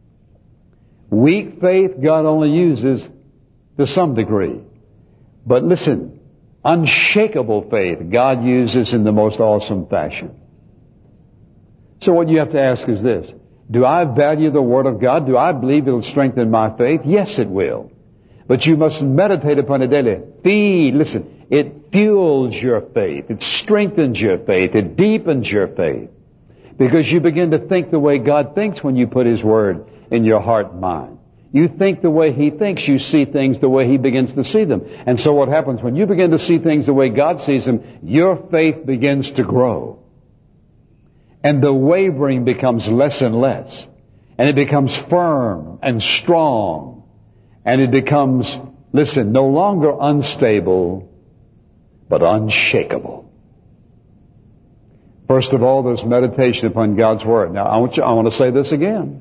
Weak faith God only uses to some degree. But listen, unshakable faith God uses in the most awesome fashion. So what you have to ask is this. Do I value the Word of God? Do I believe it'll strengthen my faith? Yes, it will. But you must meditate upon it daily. Listen, it fuels your faith. It strengthens your faith. It deepens your faith. Because you begin to think the way God thinks when you put His Word in your heart and mind. You think the way He thinks, you see things the way He begins to see them. And so what happens when you begin to see things the way God sees them, your faith begins to grow. And the wavering becomes less and less. And it becomes firm and strong. And it becomes, listen, no longer unstable, but unshakable. First of all, there's meditation upon God's Word. Now, I want to say this again.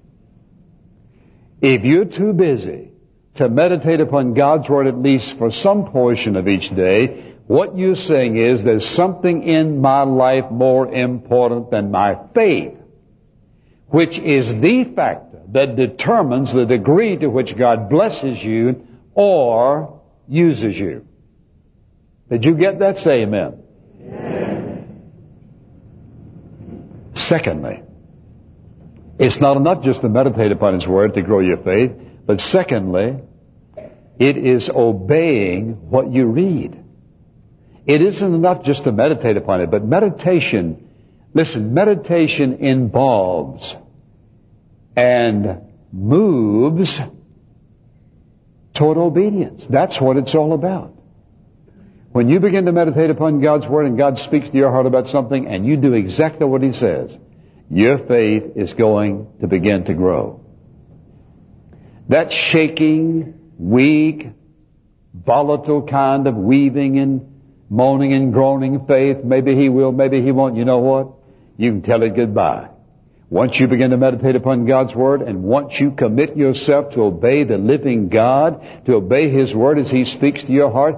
If you're too busy to meditate upon God's Word at least for some portion of each day, what you're saying is there's something in my life more important than my faith, which is the factor that determines the degree to which God blesses you or uses you. Did you get that? Say amen. Amen. Secondly, it's not enough just to meditate upon His Word to grow your faith, but secondly, it is obeying what you read. It isn't enough just to meditate upon it, but meditation involves and moves toward obedience. That's what it's all about. When you begin to meditate upon God's Word and God speaks to your heart about something and you do exactly what He says, your faith is going to begin to grow. That shaking, weak, volatile kind of weaving and moaning and groaning faith, maybe He will, maybe He won't. You know what? You can tell it goodbye. Once you begin to meditate upon God's Word and once you commit yourself to obey the living God, to obey His Word as He speaks to your heart,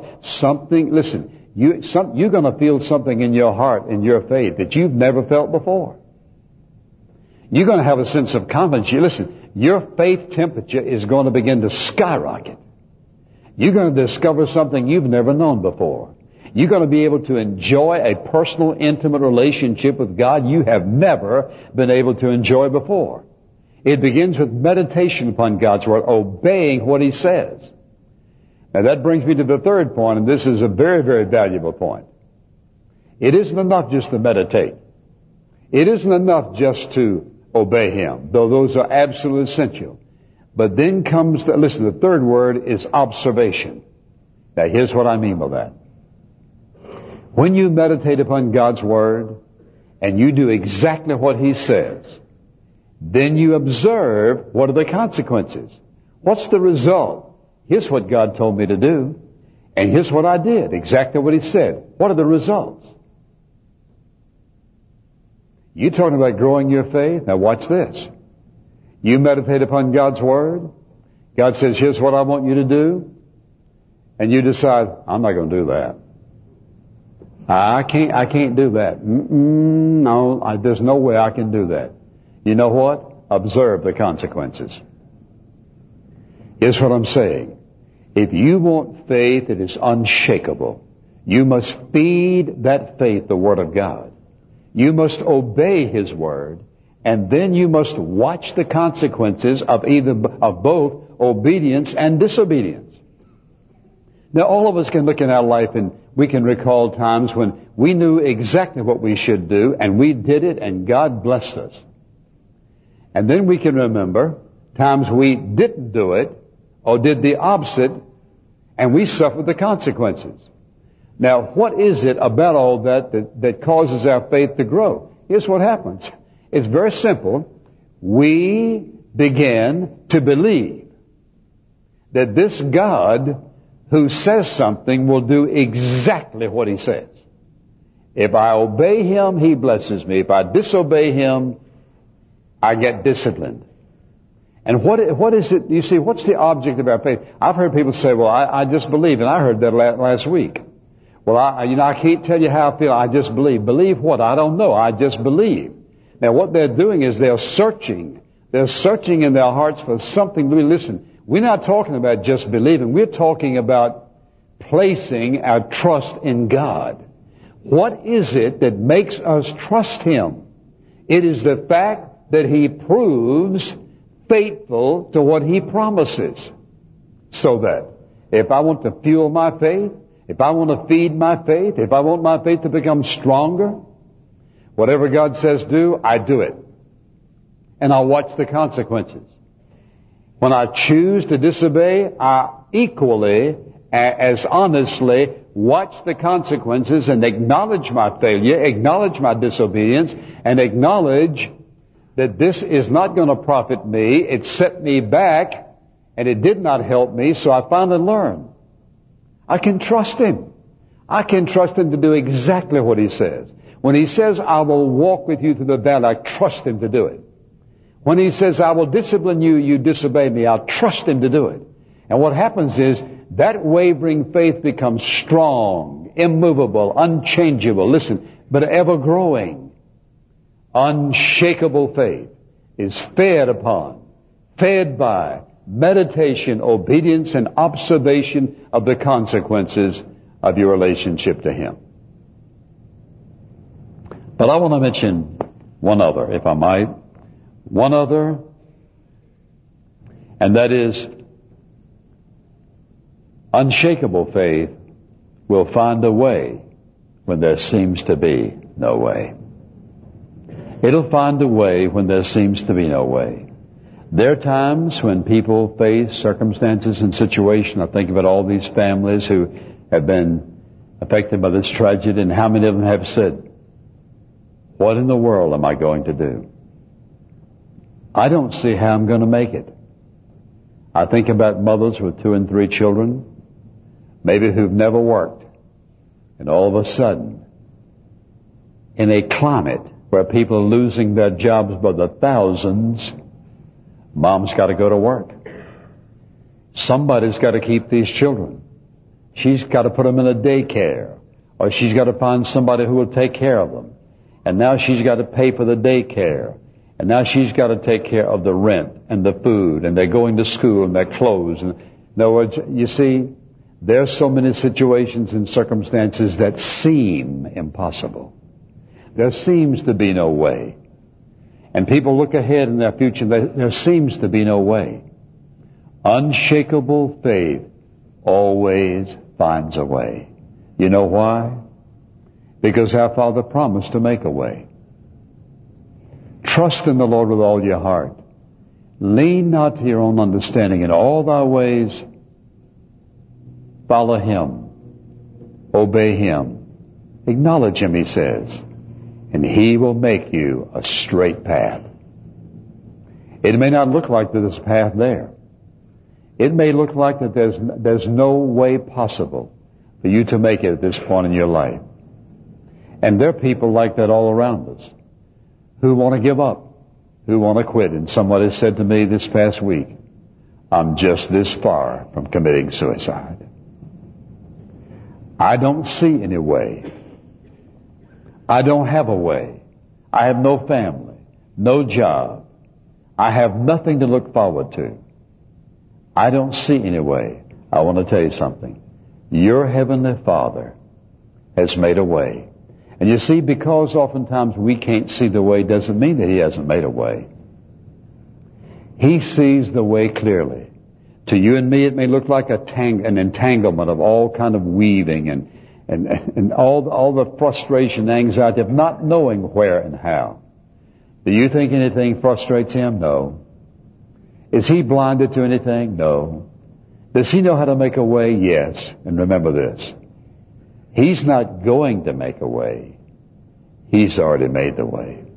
you're going to feel something in your heart, in your faith, that you've never felt before. You're going to have a sense of confidence. Your faith temperature is going to begin to skyrocket. You're going to discover something you've never known before. You're going to be able to enjoy a personal, intimate relationship with God you have never been able to enjoy before. It begins with meditation upon God's Word, obeying what He says. Now that brings me to the third point, and this is a very, very valuable point. It isn't enough just to meditate. It isn't enough just to obey Him, though those are absolutely essential. But then comes the third word is observation. Now here's what I mean by that. When you meditate upon God's Word and you do exactly what He says, then you observe what are the consequences. What's the result? Here's what God told me to do, and here's what I did, exactly what He said. What are the results? You talking about growing your faith? Now watch this. You meditate upon God's Word. God says, here's what I want you to do. And you decide, I'm not going to do that. I can't do that. No, there's no way I can do that. You know what? Observe the consequences. Here's what I'm saying. If you want faith that is unshakable, you must feed that faith the Word of God. You must obey His Word, and then you must watch the consequences of both obedience and disobedience. Now, all of us can look in our life and we can recall times when we knew exactly what we should do, and we did it, and God blessed us. And then we can remember times we didn't do it, or did the opposite, and we suffered the consequences. Now, what is it about all that causes our faith to grow? Here's what happens. It's very simple. We begin to believe that this God who says something will do exactly what He says. If I obey Him, He blesses me. If I disobey Him, I get disciplined. And what is it, you see, what's the object of our faith? I've heard people say, well, I just believe, and I heard that last week. Well, I can't tell you how I feel, I just believe. Believe what? I don't know, I just believe. Now what they're doing is they're searching in their hearts for something. Listen, we're not talking about just believing, we're talking about placing our trust in God. What is it that makes us trust Him? It is the fact that He proves faithful to what He promises. So that if I want to fuel my faith, if I want to feed my faith, if I want my faith to become stronger, whatever God says do, I do it. And I'll watch the consequences. When I choose to disobey, I equally, as honestly, watch the consequences and acknowledge my failure, acknowledge my disobedience, and acknowledge that this is not going to profit me. It set me back, and it did not help me, so I finally learned. I can trust Him. I can trust Him to do exactly what He says. When He says, I will walk with you through the valley, I trust Him to do it. When He says, I will discipline you, you disobey me, I'll trust Him to do it. And what happens is, that wavering faith becomes strong, immovable, unchangeable, listen, but ever growing. Unshakable faith is fed by meditation, obedience, and observation of the consequences of your relationship to Him. But I want to mention one other, if I might. One other, and that is, unshakable faith will find a way when there seems to be no way. It'll find a way when there seems to be no way. There are times when people face circumstances and situations. I think about all these families who have been affected by this tragedy, and how many of them have said, what in the world am I going to do? I don't see how I'm going to make it. I think about mothers with 2 and 3 children, maybe who've never worked, and all of a sudden, in a climate where people are losing their jobs by the thousands, mom's got to go to work. Somebody's got to keep these children. She's got to put them in a daycare, or she's got to find somebody who will take care of them. And now she's got to pay for the daycare. And now she's got to take care of the rent and the food, and they're going to school and their clothes. In other words, you see, there's so many situations and circumstances that seem impossible. There seems to be no way. And people look ahead in their future, there seems to be no way. Unshakable faith always finds a way. You know why? Because our Father promised to make a way. Trust in the Lord with all your heart. Lean not to your own understanding. In all thy ways, follow Him. Obey Him. Acknowledge Him, He says. And He will make you a straight path. It may not look like there's a path there. It may look like that there's no way possible for you to make it at this point in your life. And there are people like that all around us who want to give up, who want to quit. And somebody said to me this past week, I'm just this far from committing suicide. I don't see any way. I don't have a way. I have no family, no job. I have nothing to look forward to. I don't see any way. I want to tell you something. Your Heavenly Father has made a way. And you see, because oftentimes we can't see the way doesn't mean that He hasn't made a way. He sees the way clearly. To you and me, it may look like an entanglement of all kind of weaving and all the frustration and anxiety of not knowing where and how. Do you think anything frustrates Him? No. Is He blinded to anything? No. Does He know how to make a way? Yes. And remember this. He's not going to make a way. He's already made the way.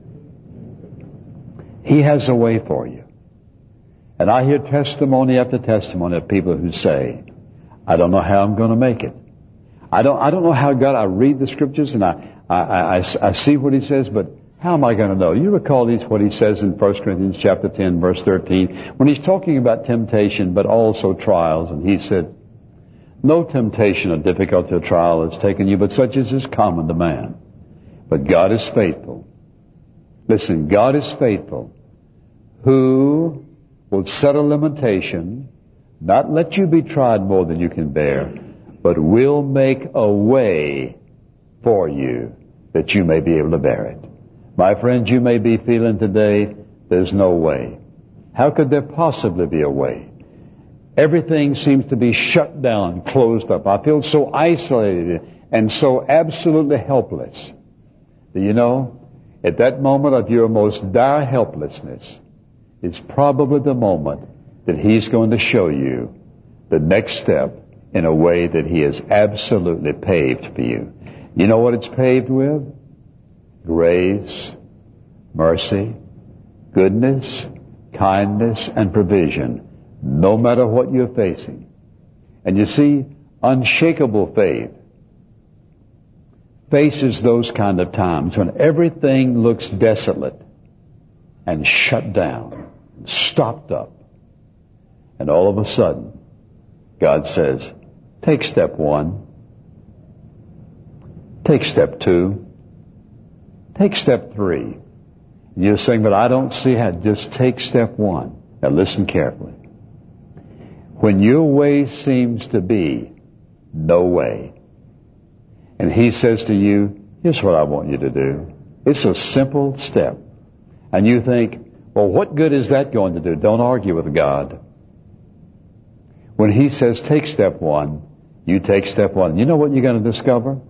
He has a way for you. And I hear testimony after testimony of people who say, I don't know how I'm going to make it. I don't know how God, I read the scriptures and I see what He says, but how am I going to know? You recall what He says in 1 Corinthians chapter 10, verse 13, when He's talking about temptation, but also trials, and He said, no temptation or difficulty or trial has taken you, but such as is common to man. But God is faithful. Listen, God is faithful, who will set a limitation, not let you be tried more than you can bear, but will make a way for you that you may be able to bear it. My friends, you may be feeling today, there's no way. How could there possibly be a way? Everything seems to be shut down, closed up. I feel so isolated and so absolutely helpless. Do you know, at that moment of your most dire helplessness, it's probably the moment that He's going to show you the next step in a way that He has absolutely paved for you. You know what it's paved with? Grace, mercy, goodness, kindness, and provision, no matter what you're facing. And you see, unshakable faith faces those kind of times when everything looks desolate and shut down, stopped up. And all of a sudden, God says, take step one, take step two, take step three. And you're saying, but I don't see how. Just take step one. Now listen carefully. When your way seems to be no way, and He says to you, here's what I want you to do. It's a simple step. And you think, well, what good is that going to do? Don't argue with God. When He says take step one, you take step one. You know what you're going to discover?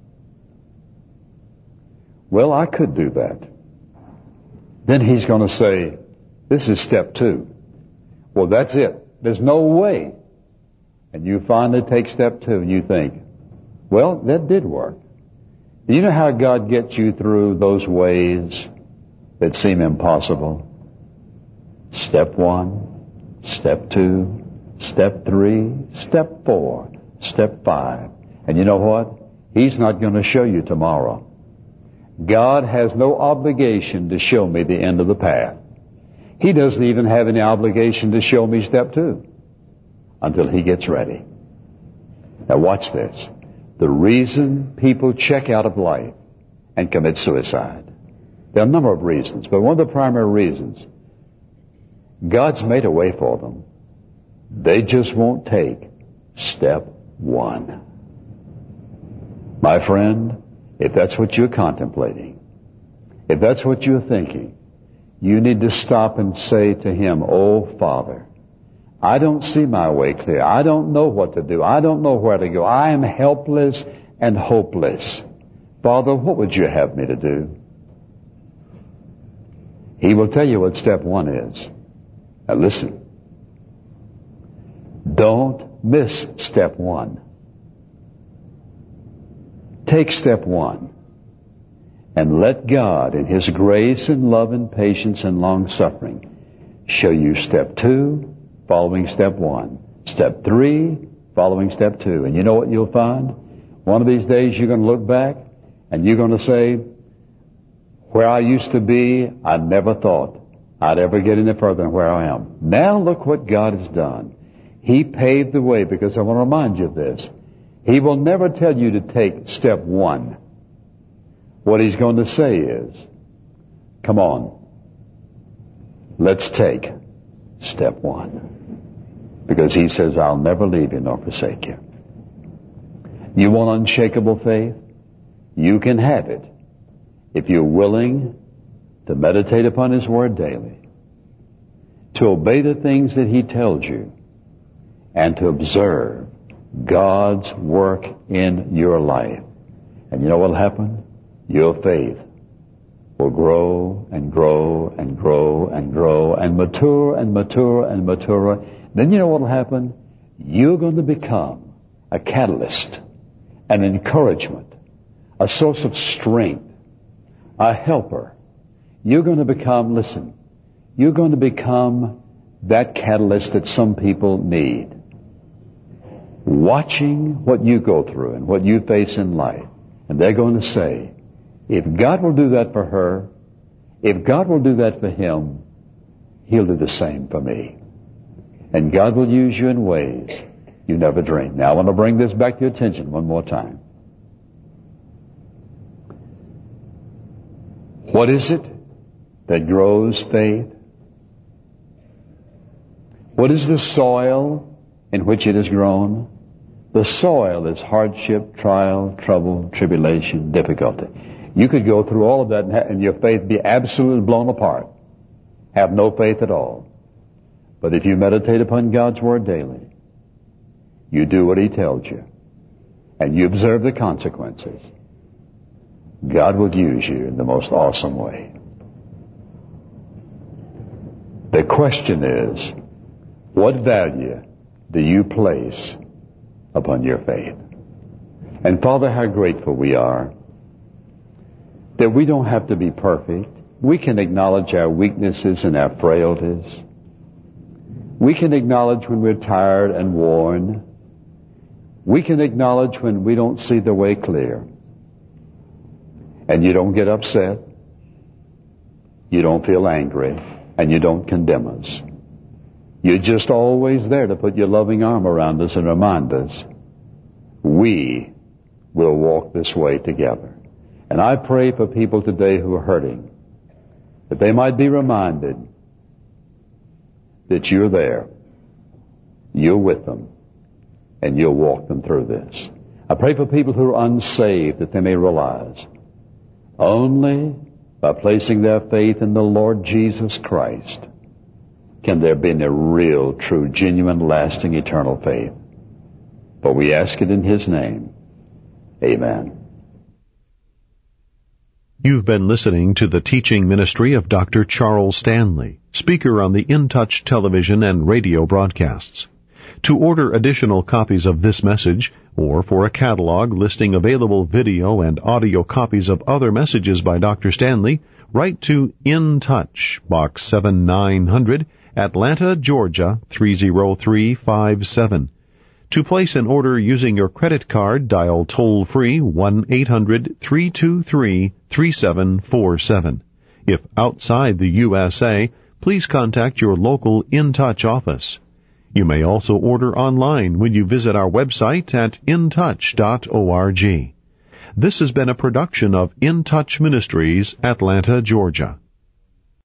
Well, I could do that. Then He's going to say, this is step two. Well, that's it. There's no way. And you finally take step two and you think, well, that did work. Do you know how God gets you through those ways that seem impossible? Step one, step two, step three, step four, step five. And you know what? He's not going to show you tomorrow. God has no obligation to show me the end of the path. He doesn't even have any obligation to show me step two until He gets ready. Now watch this. The reason people check out of life and commit suicide. There are a number of reasons, but one of the primary reasons, God's made a way for them. They just won't take step one. My friend, if that's what you're contemplating, if that's what you're thinking, you need to stop and say to Him, oh, Father, I don't see my way clear. I don't know what to do. I don't know where to go. I am helpless and hopeless. Father, what would you have me to do? He will tell you what step one is. Now listen. Don't miss step one. Take step one and let God in His grace and love and patience and long suffering show you step two, following step one. Step three, following step two. And you know what you'll find? One of these days you're going to look back and you're going to say, where I used to be, I never thought I'd ever get any further than where I am. Now look what God has done. He paved the way, because I want to remind you of this. He will never tell you to take step one What he's going to say is, come on, let's take step one. Because he says, I'll never leave you nor forsake you. You want unshakable faith? You can have it if you're willing to meditate upon his word daily, to obey the things that he tells you, and to observe God's work in your life. And you know what will happen? Your faith will grow and grow and grow and grow and mature and mature and mature. Then you know what will happen? You're going to become a catalyst, an encouragement, a source of strength, a helper. You're going to become, listen, you're going to become that catalyst that some people need. Watching what you go through and what you face in life. And they're going to say, if God will do that for her, if God will do that for him, he'll do the same for me. And God will use you in ways you never dreamed. Now I want to bring this back to your attention one more time. What is it that grows faith? What is the soil in which it is grown? The soil is hardship, trial, trouble, tribulation, difficulty. You could go through all of that and your faith be absolutely blown apart. Have no faith at all. But if you meditate upon God's word daily, you do what he tells you, and you observe the consequences, God will use you in the most awesome way. The question is, what value do you place upon your faith? And Father, how grateful we are that we don't have to be perfect. We can acknowledge our weaknesses and our frailties. We can acknowledge when we're tired and worn. We can acknowledge when we don't see the way clear. And you don't get upset. You don't feel angry. And you don't condemn us. You're just always there to put your loving arm around us and remind us we will walk this way together. And I pray for people today who are hurting, that they might be reminded that you're there, you're with them, and you'll walk them through this. I pray for people who are unsaved, that they may realize only by placing their faith in the Lord Jesus Christ can there be a real, true, genuine, lasting, eternal faith. But we ask it in his name. Amen. You've been listening to the teaching ministry of Dr. Charles Stanley, speaker on the In Touch television and radio broadcasts. To order additional copies of this message, or for a catalog listing available video and audio copies of other messages by Dr. Stanley, write to In Touch, Box 7900, Atlanta, Georgia 30357. To place an order using your credit card, dial toll-free 1-800-323-3747. If outside the USA, please contact your local In Touch office. You may also order online when you visit our website at intouch.org. This has been a production of In Touch Ministries, Atlanta, Georgia.